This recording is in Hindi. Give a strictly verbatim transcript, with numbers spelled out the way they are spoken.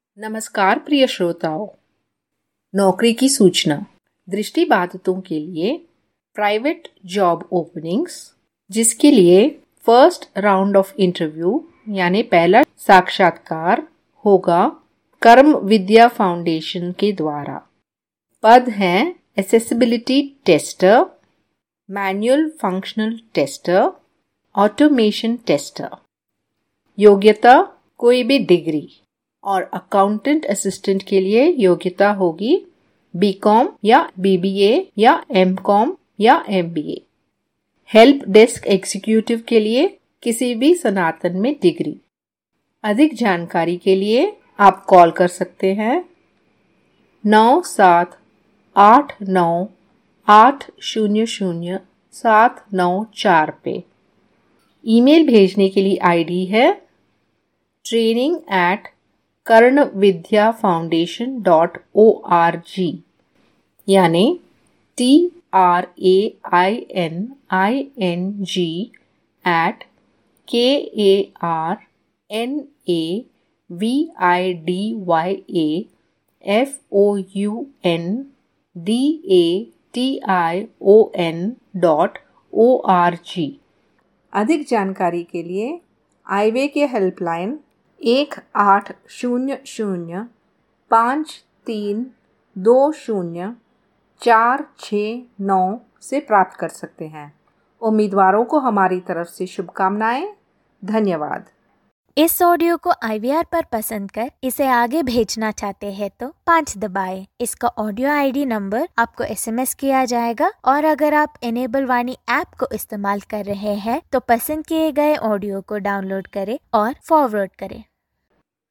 नमस्कार प्रिय श्रोताओं, नौकरी की सूचना। दृष्टिबाधितों के लिए प्राइवेट जॉब ओपनिंग्स, जिसके लिए फर्स्ट राउंड ऑफ इंटरव्यू यानी पहला साक्षात्कार होगा कर्म विद्या फाउंडेशन के द्वारा। पद हैं accessibility tester, manual functional tester, automation tester. योग्यता कोई भी डिग्री और अकाउंटेंट असिस्टेंट के लिए योग्यता होगी बीकॉम या बीबीए या एमकॉम या एमबीए। हेल्प डेस्क एग्जीक्यूटिव के लिए किसी भी स्नातन में डिग्री। अधिक जानकारी के लिए आप कॉल कर सकते हैं नौ सात आठ नौ आठ शून्य शून्य सात नौ चार पे। ईमेल भेजने के लिए आईडी है training at Karna Vidya foundation dot O R G यानी T R A I N I N G at K A R N A V I D Y A F O U N D A T I O N dot O R G. अधिक जानकारी के लिए आईवे के हेल्पलाइन एक आठ शून्य शून्य पाँच तीन दो शून्य चार छः नौ से प्राप्त कर सकते हैं। उम्मीदवारों को हमारी तरफ से शुभकामनाएं। धन्यवाद। इस ऑडियो को आई वी आर पर पसंद कर इसे आगे भेजना चाहते हैं तो पाँच दबाएं। इसका ऑडियो आईडी नंबर आपको एसएमएस किया जाएगा और अगर आप इनेबल वाणी ऐप को इस्तेमाल कर रहे हैं तो पसंद किए गए ऑडियो को डाउनलोड करें और फॉरवर्ड करें।